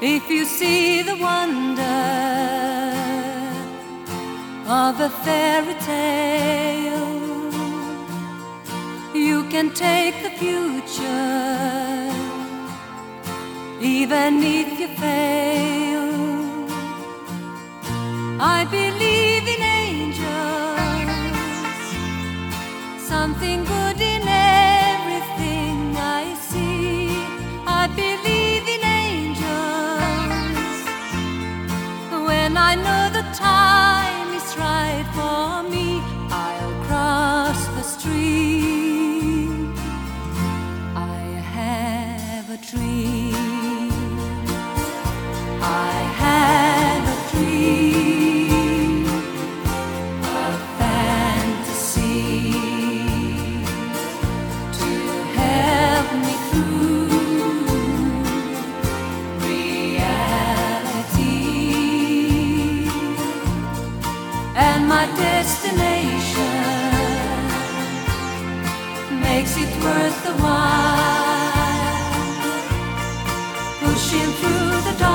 If you see the wonder of a fairy tale, you can take the future, even if you fail. I believe in angels, something good in everything I see. I believe in angels when I know the time is right for me. I'll cross the street. I have a dream. I have a dream, a fantasy to help me through reality, and my destination makes it worth the while, pushing through the dark.